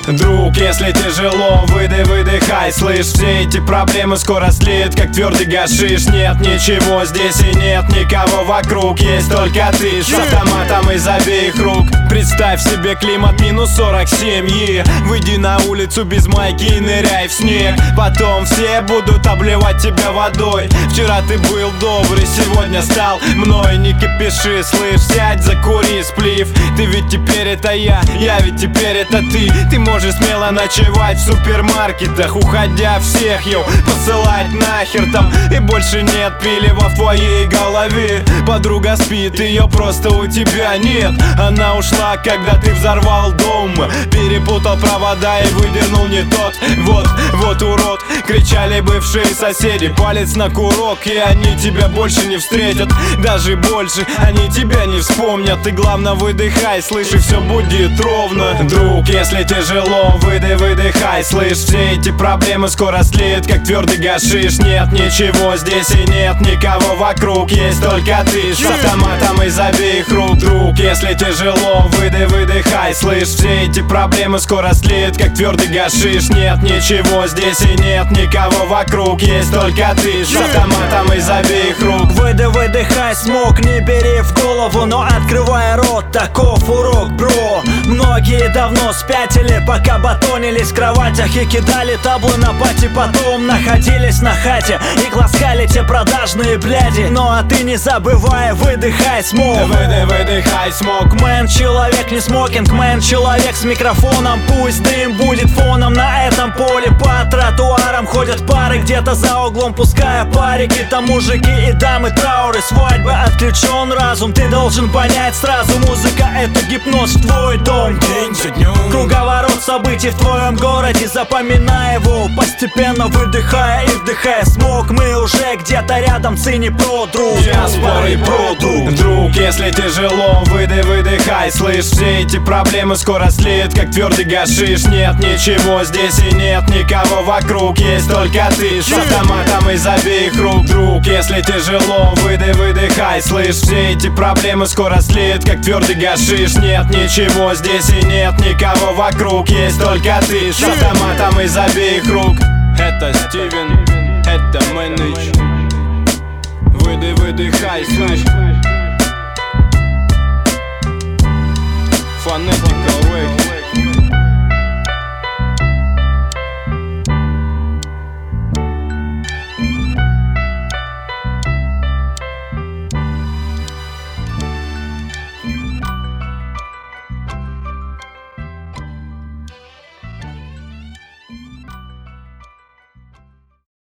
Друг, если тяжело, выдыхай, слышь. Все эти проблемы скоро слеют, как твердый гашиш. Нет ничего здесь и нет никого вокруг. Есть только ты с автоматом из обеих рук. Представь себе климат минус 47 выйди на улицу без майки и ныряй в снег. Потом все будут обливать тебя водой. Вчера ты был добрый, сегодня стал мной. Не кипиши, слышь, сядь, закури сплив. Ты ведь теперь это я ведь теперь это ты. Ты можешь смело ночевать в супермаркетах, уходя всех, посылать нахер там. И больше нет пилива в твоей голове. Подруга спит, ее просто у тебя нет. Она ушла, когда ты взорвал дом. Перепутал провода и выдернул не тот. Вот урод, кричали бывшие соседи. Палец на курок, и они тебя больше не встретят. Даже больше они тебя не вспомнят. Ты главное выдыхай, слышь, и все будет ровно. Друг, если тяжело, выдыхай, слышь. Все эти проблемы скоро слеют, как твердый гашиш. Нет ничего здесь и нет никого вокруг. Есть только ты с автоматом из обеих рук. Друг, если тяжело, выдыхай, слышь. Все эти проблемы скоро слеют, как твердый гашиш. Нет ничего здесь и нет никого вокруг. Есть только ты с автоматом из обеих рук. Выдыхай, смог, не бери в голову, но открывай рот, таков урок, бро. Многие давно спятили, пока батонились в кроватях и кидали таблы на пати. Потом находились на хате и гласкали те продажные бляди. Ну а ты не забывай, выдыхай, смог. Выдыхай, смог. Мэн, человек не смокинг, мэн, человек с микрофоном. Пусть дым будет фоном на этом поле. По тротуарам ходят пары, где-то за углом пуская парики. Там мужики и дамы, трауры, свадьбы. Отключен разум, ты должен понять сразу. Музыка — это гипноз в твой дом. День за днем, круговорот событий в твоем городе. Запоминай его, постепенно выдыхая и вдыхая смог. Мы уже где-то рядом, цени про друг. Диаспора и продукт. Друг, если тяжело, выдыхай, слышь. Все эти проблемы скоро слеют, как твердый гашиш. Нет ничего здесь и нет никого вокруг. Есть только ты с автоматом из обеих рук. Друг, если тяжело, выдыхай, слышь. Все эти проблемы скоро слеют, как твердый гашиш. Нет ничего здесь и нет никого вокруг. Есть только ты с автоматом из обеих рук. Это Стивен, это Мэнэч. Выдыхай, слышь. Фонетик.